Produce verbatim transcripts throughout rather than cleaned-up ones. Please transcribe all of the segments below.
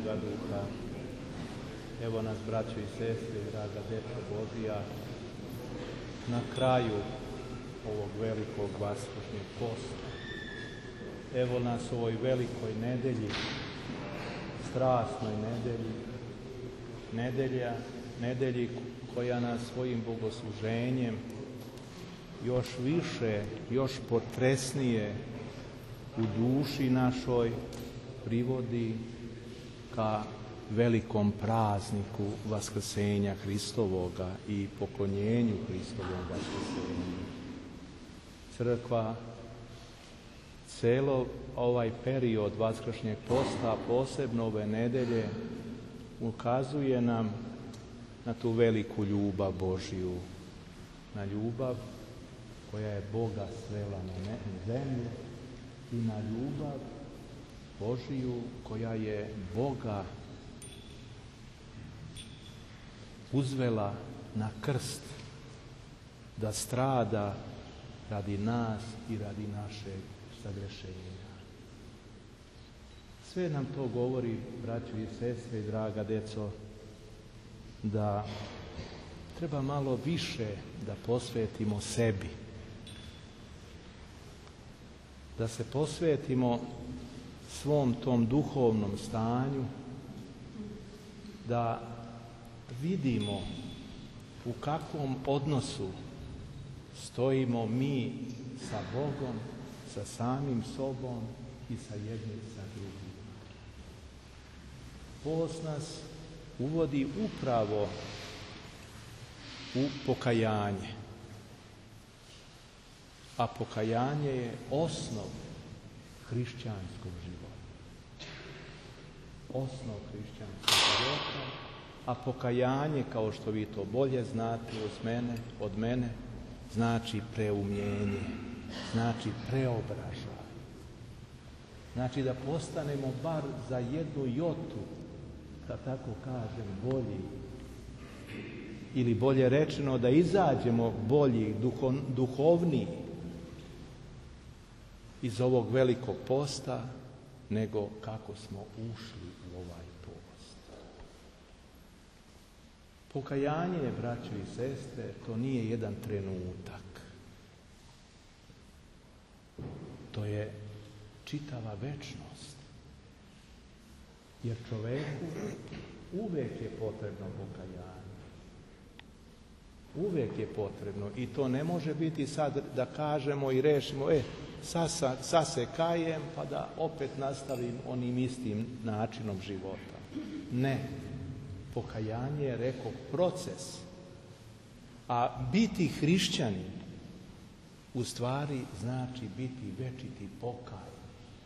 Svetoga Duha. Evo nas, braćo i sestre, draga djeca Božija, na kraju ovog velikog vaskršnjeg posta. Evo nas u ovoj velikoj nedelji, strasnoj nedelji, nedelja, nedelji koja nas svojim bogosluženjem još više, još potresnije u duši našoj privodi ka velikom prazniku Vaskrsenja Hristovoga i poklonjenju Hristovom Vaskrsenju. Crkva celo ovaj period Vaskršnjeg posta, posebno ove nedelje, ukazuje nam na tu veliku ljubav Božju, na ljubav koja je Boga svela na zemlju i na ljubav Božiju koja je Boga uzvela na krst da strada radi nas i radi našeg sagrešenja. Sve nam to govori, braćo i sestre i draga deco, da treba malo više da posvetimo sebi, da se posvetimo svom tom duhovnom stanju, da vidimo u kakvom odnosu stojimo mi sa Bogom, sa samim sobom i sa jednim sa drugim. Post nas uvodi upravo u pokajanje, a pokajanje je osnov hrišćanskog života. Osnov hrišćanskog života, a pokajanje, kao što vi to bolje znate od mene, od mene, znači preumljenje, znači preobražaj. Znači da postanemo bar za jednu jotu, da tako kažem, bolji. Ili bolje rečeno, da izađemo bolji, duho, duhovniji iz ovog velikog posta, nego kako smo ušli u ovaj post. Pokajanje, braćo i sestre, to nije jedan trenutak. To je čitava večnost. Jer čoveku uvijek je potrebno pokajanje. Uvijek je potrebno. I to ne može biti sad da kažemo i rešimo, e, sad, sad se kajem, pa da opet nastavim onim istim načinom života. Ne. Pokajanje je, rekao, proces. A biti hrišćanin u stvari znači biti večiti pokaj.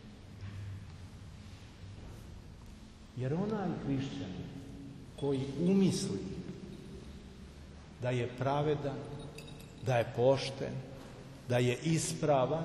Jer onaj hrišćanin koji umisli da je pravedan, da je pošten, da je ispravan,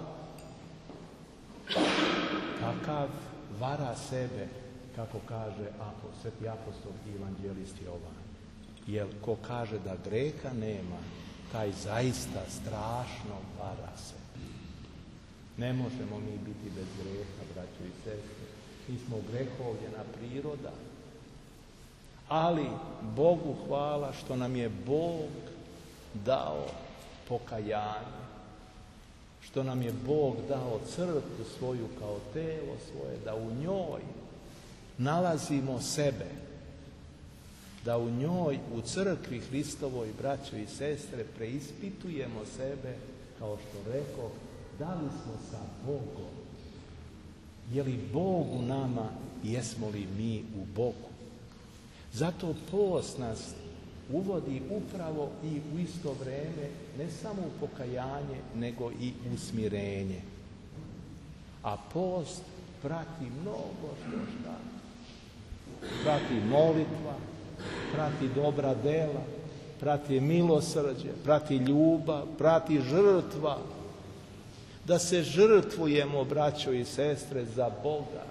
takav vara sebe, kako kaže sveti apostol i evanđelist Jovan. Jer ko kaže da greha nema, taj zaista strašno vara sebe. Ne možemo mi biti bez greha, braćo i sestre. Mi smo grehovljena priroda. Ali Bogu hvala što nam je Bog dao pokajanje. Što nam je Bog dao crkvu svoju kao telo svoje, da u njoj nalazimo sebe. Da u njoj, u crkvi Hristovoj, braćo i sestre, preispitujemo sebe, kao što rekao, da li smo sa Bogom. Je li Bog u nama, jesmo li mi u Bogu? Zato post nas uvodi upravo i u isto vrijeme ne samo u pokajanje, nego i u smirenje. A post prati mnogo što šta. Prati molitva, prati dobra dela, prati milosrđe, prati ljubav, prati žrtva. Da se žrtvujemo, braćo i sestre, za Boga.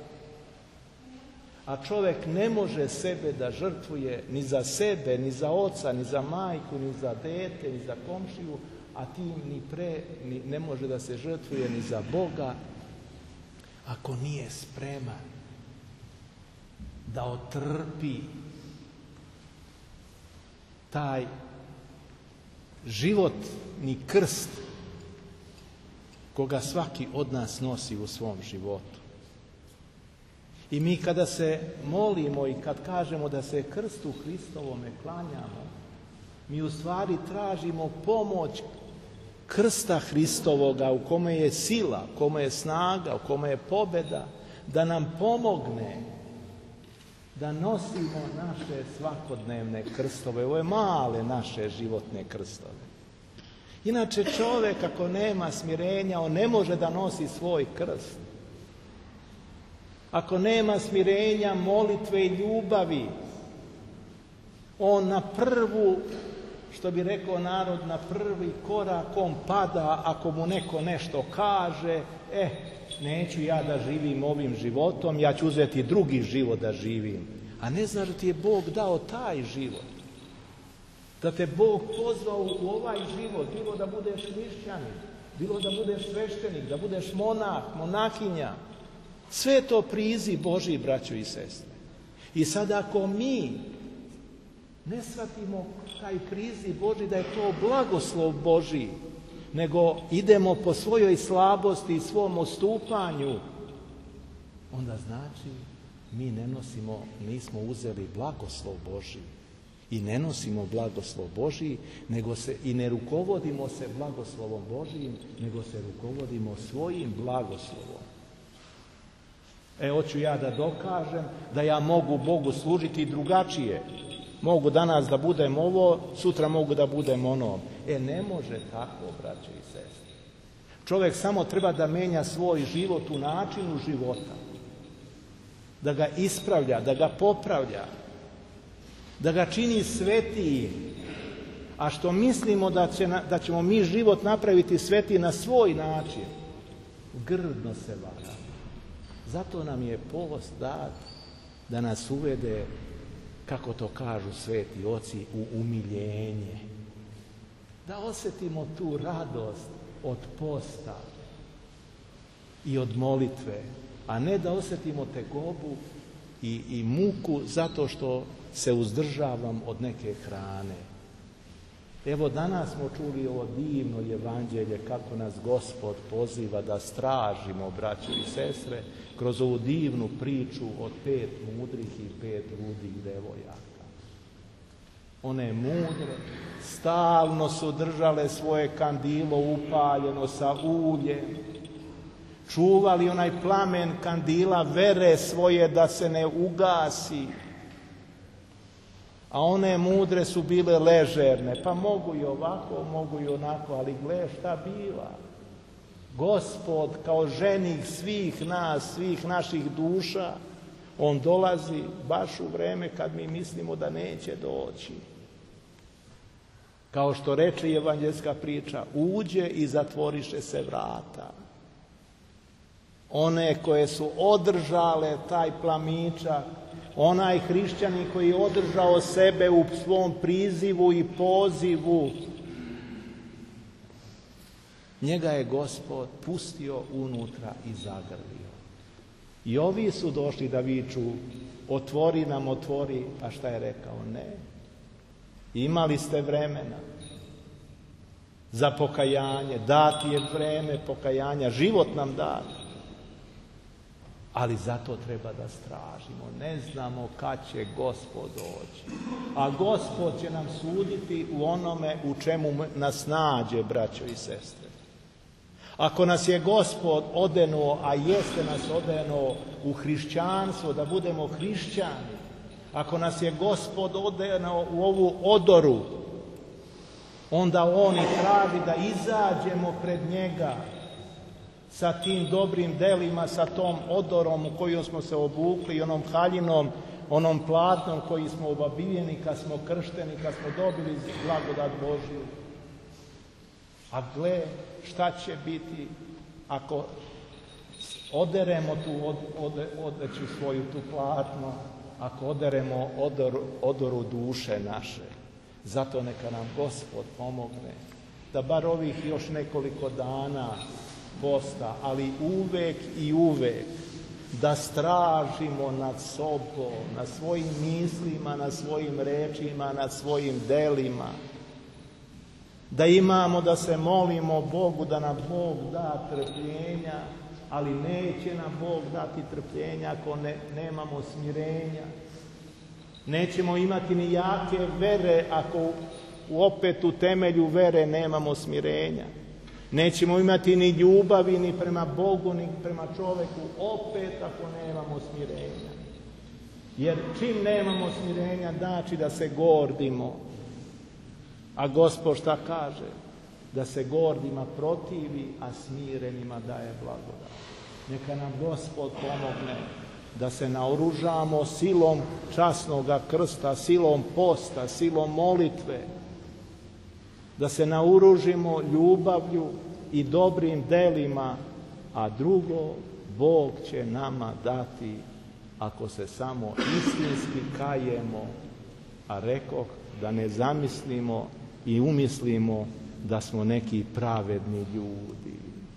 A čovjek ne može sebe da žrtvuje ni za sebe, ni za oca, ni za majku, ni za dete, ni za komšiju, a tim ni pre ni, ne može da se žrtvuje ni za Boga, ako nije spreman da otrpi taj životni krst koga svaki od nas nosi u svom životu. I mi kada se molimo i kad kažemo da se krstu Hristovome klanjamo, mi u stvari tražimo pomoć krsta Hristovoga u kome je sila, u kome je snaga, u kome je pobjeda, da nam pomogne da nosimo naše svakodnevne krstove, ove male naše životne krstove. Inače čovjek ako nema smirenja, on ne može da nosi svoj krst. Ako nema smirenja, molitve i ljubavi, on na prvu, što bi rekao narod, na prvi korak on pada ako mu neko nešto kaže, eh, neću ja da živim ovim životom, ja ću uzeti drugi život da živim. A ne znaš da ti je Bog dao taj život. Da te Bog pozvao u ovaj život, bilo da budeš hrišćanin, bilo da budeš sveštenik, da budeš monah, monahinja. Sve je to priziv Božji, braćo i sestre. I sad ako mi ne shvatimo taj priziv Božji da je to blagoslov Božji, nego idemo po svojoj slabosti i svom ostupanju, onda znači mi ne nosimo, nismo uzeli blagoslov Božji. I ne nosimo blagoslov Božji, nego se, i ne rukovodimo se blagoslovom Božjim, nego se rukovodimo svojim blagoslovom. E, hoću ja da dokažem da ja mogu Bogu služiti drugačije. Mogu danas da budem ovo, sutra mogu da budem ono. E, ne može tako, braće i sestre. Čovjek samo treba da menja svoj život u načinu života. Da ga ispravlja, da ga popravlja. Da ga čini svetijim. A što mislimo da, će, da ćemo mi život napraviti svetiji na svoj način, grdno se vara. Zato nam je post dat da nas uvede, kako to kažu sveti oci, u umiljenje. Da osjetimo tu radost od posta i od molitve, a ne da osjetimo tegobu i, i muku zato što se uzdržavam od neke hrane. Evo danas smo čuli ovo divno evanđelje kako nas Gospod poziva da stražimo, braćo i sestre, kroz ovu divnu priču od pet mudrih i pet ludih devojaka. One mudre stalno su držale svoje kandilo upaljeno sa uljem, čuvali onaj plamen kandila vere svoje da se ne ugasi. A one mudre su bile ležerne, pa mogu i ovako, mogu i onako, ali gle šta biva. Gospod kao ženik svih nas, svih naših duša, on dolazi baš u vreme kad mi mislimo da neće doći. Kao što reče evanđelska priča, uđe i zatvoriše se vrata. One koje su održale taj plamičak, onaj hrišćanin koji je održao sebe u svom prizivu i pozivu, njega je Gospod pustio unutra i zagrlio. I ovi su došli da viču, otvori nam, otvori, a šta je rekao? Ne. Imali ste vremena za pokajanje, dati je vreme pokajanja, život nam dati. Ali zato treba da stražimo. Ne znamo kad će Gospod doći. A Gospod će nam suditi u onome u čemu nas nađe, braćo i sestre. Ako nas je Gospod odenuo, a jeste nas odenuo u hrišćanstvo, da budemo hrišćani, ako nas je Gospod odenuo u ovu odoru, onda On i traži da izađemo pred njega sa tim dobrim delima, sa tom odorom u koju smo se obukli i onom haljinom, onom platnom koji smo obavijeni kad smo kršteni, kad smo dobili blagodat Božju. A gle, šta će biti ako oderemo tu od, od, odeću svoju, tu platno, ako oderemo odor, odoru duše naše. Zato neka nam Gospod pomogne da bar ovih još nekoliko dana posta, ali uvek i uvek da stražimo nad sobom, nad svojim mislima, nad svojim rečima, nad svojim delima. Da imamo da se molimo Bogu da nam Bog da trpljenja, ali neće nam Bog dati trpljenja ako ne, nemamo smirenja. Nećemo imati ni jake vere ako u, opet u temelju vere nemamo smirenja. Nećemo imati ni ljubavi ni prema Bogu ni prema čoveku opet ako nemamo smirenja. Jer čim nemamo smirenja znači da se gordimo. A Gospod šta kaže? Da se gordima protivi, a smirenima daje blagodat. Neka nam Gospod pomogne da se naoružamo silom časnoga krsta, silom posta, silom molitve, da se naoružimo ljubavlju i dobrim delima, a drugo Bog će nama dati ako se samo istinski kajemo, a rekoh da ne zamislimo i umislimo da smo neki pravedni ljudi.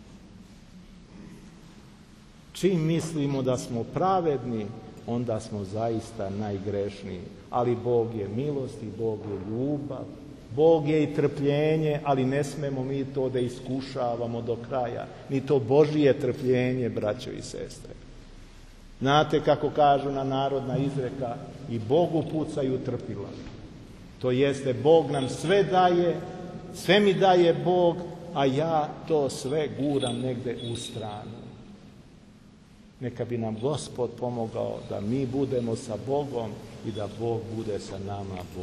Čim mislimo da smo pravedni, onda smo zaista najgrešniji. Ali Bog je milost i Bog je ljubav. Bog je i trpljenje, ali ne smemo mi to da iskušavamo do kraja. Ni to Božije trpljenje, braćo i sestre. Znate kako kažu na narodna izreka, i Bogu pucaju trpila. To jeste, Bog nam sve daje, sve mi daje Bog, a ja to sve guram negde u stranu. Neka bi nam Gospod pomogao da mi budemo sa Bogom i da Bog bude sa nama.